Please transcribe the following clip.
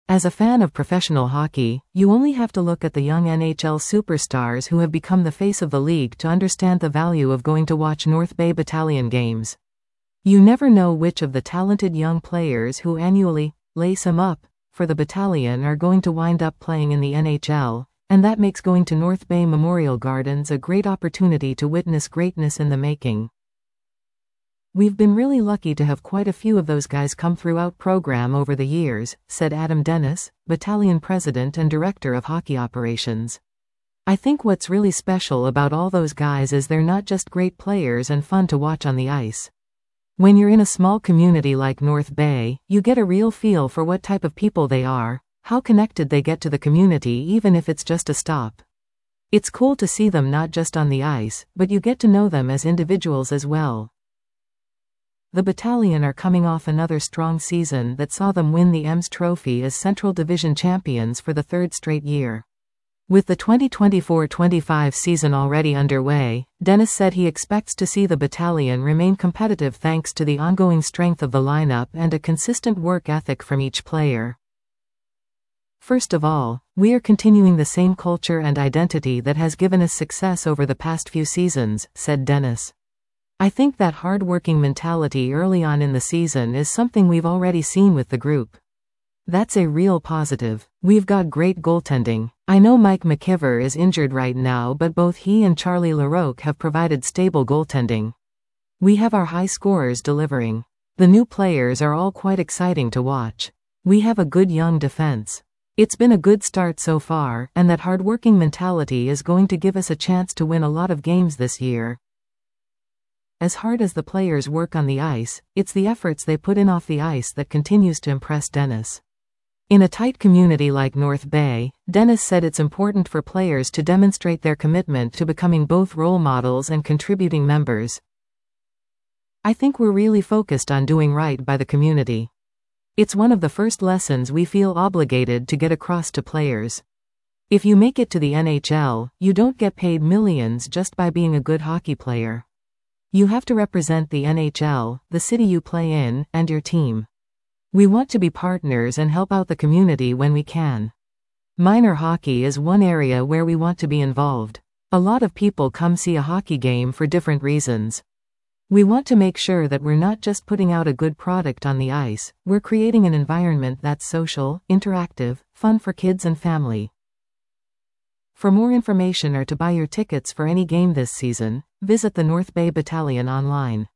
As a fan of professional hockey, you only have to look at the young NHL superstars who have become the face of the league to understand the value of going to watch North Bay Battalion games. You never know which of the talented young players who annually lace 'em up for the battalion are going to wind up playing in the NHL, and that makes going to North Bay Memorial Gardens a great opportunity to witness greatness in the making. We've been really lucky to have quite a few of those guys come through our program over the years, said Adam Dennis, Battalion President and Director of Hockey Operations. I think what's really special about all those guys is they're not just great players and fun to watch on the ice. When you're in a small community like North Bay, you get a real feel for what type of people they are, how connected they get to the community even if it's just a stop. It's cool to see them not just on the ice, but you get to know them as individuals as well. The Battalion are coming off another strong season that saw them win the EMS Trophy as Central Division champions for the third straight year. With the 2024-25 season already underway, Dennis said he expects to see the Battalion remain competitive thanks to the ongoing strength of the lineup and a consistent work ethic from each player. First of all, we are continuing the same culture and identity that has given us success over the past few seasons, said Dennis. I think that hard-working mentality early on in the season is something we've already seen with the group. That's a real positive. We've got great goaltending. I know Mike McKiver is injured right now, but both he and Charlie Larocque have provided stable goaltending. We have our high scorers delivering. The new players are all quite exciting to watch. We have a good young defense. It's been a good start so far, and that hard-working mentality is going to give us a chance to win a lot of games this year. As hard as the players work on the ice, it's the efforts they put in off the ice that continues to impress Dennis. In a tight community like North Bay, Dennis said it's important for players to demonstrate their commitment to becoming both role models and contributing members. I think we're really focused on doing right by the community. It's one of the first lessons we feel obligated to get across to players. If you make it to the NHL, you don't get paid millions just by being a good hockey player. You have to represent the NHL, the city you play in, and your team. We want to be partners and help out the community when we can. Minor hockey is one area where we want to be involved. A lot of people come see a hockey game for different reasons. We want to make sure that we're not just putting out a good product on the ice, we're creating an environment that's social, interactive, fun for kids and family. For more information or to buy your tickets for any game this season, visit the North Bay Battalion online.